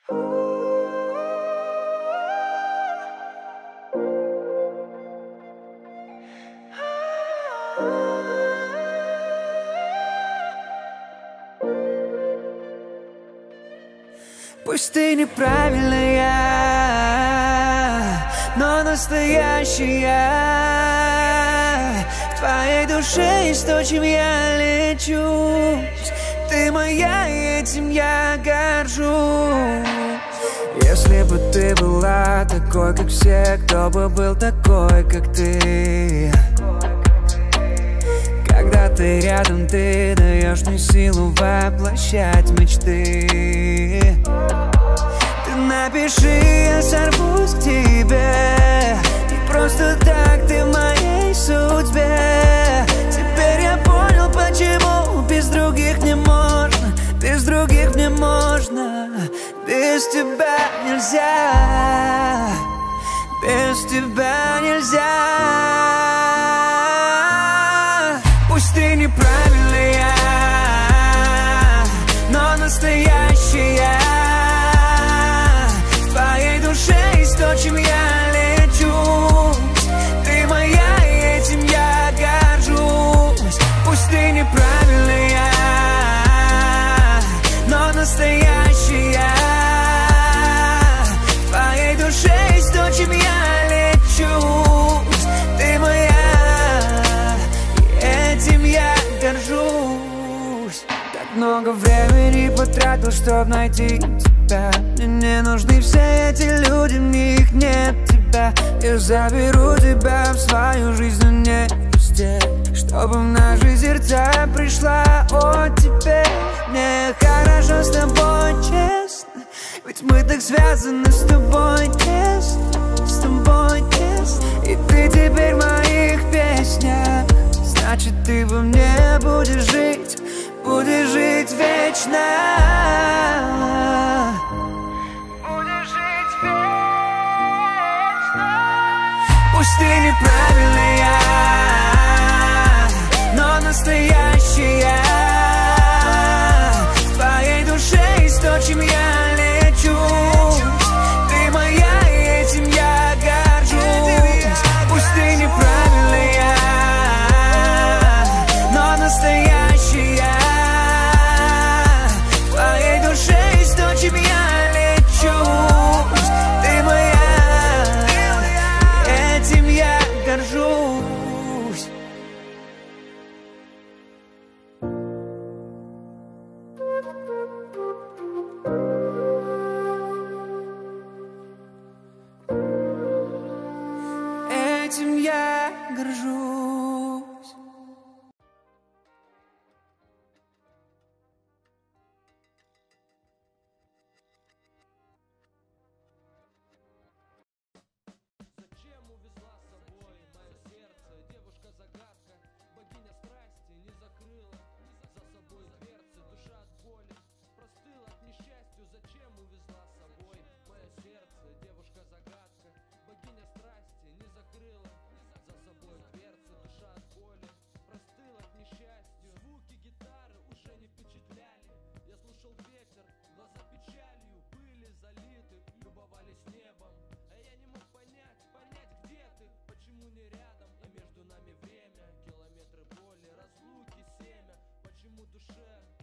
Пусть ты неправильная, но настоящая. В твоей душе есть то, чем я лечусь. Ты моя, и этим я горжусь. Если бы ты была такой, как все, кто бы был такой, как ты? Когда ты рядом, ты даешь мне силу воплощать мечты. Ты напиши, я сорвусь к тебе. Не просто так ты в моей судьбе. Теперь я понял, почему без других не можно. Без других не можно. Без тебя нельзя. Без тебя нельзя. Пусть ты неправильная, но настоящая. В твоей душе есть то, чем я лечусь. Ты моя, и этим я горжусь. Пусть ты неправильная, но настоящая. В твоей душе есть то, чем я лечусь. Ты моя, и этим я горжусь. Так много времени потратил, чтобы найти тебя. Мне не нужны все эти люди, мне их нет тебя. Я заберу тебя в свою жизнь, но не везде. Чтобы в наши сердца пришла оттепель. Мне хорошо с тобой, честно. Ведь мы так связаны с тобой, тесно. С тобой, тесно. И ты теперь в моих песнях. Значит, ты во мне будешь жить вечно. Будешь жить вечно. Пусть ты неправильная, но настоящая. В твоей душе есть то, чем я лечусь. Ты моя, и этим я горжусь. Пусть ты неправильная, но настоящая. В твоей душе есть то, чем я лечусь. Ты моя, и этим я горжусь. Этим я горжусь. Зачем увезла с собой мое сердце? Девушка-загадка, богиня страсти не закрыла за собой дверцы. Душа от боли простыла от несчастью. Зачем увезла с собой мое сердце? Девушка-загадка, богиня страсти не закрыла за собой дверцы. Душа от боли простыла от несчастью. Звуки гитары уже не впечатляли. Я слушал ветер, глаза печалью были залиты, любовались небом. А я не мог понять, где ты, почему не рядом. И между нами время, километры боли, разлуки, семя. Почему душе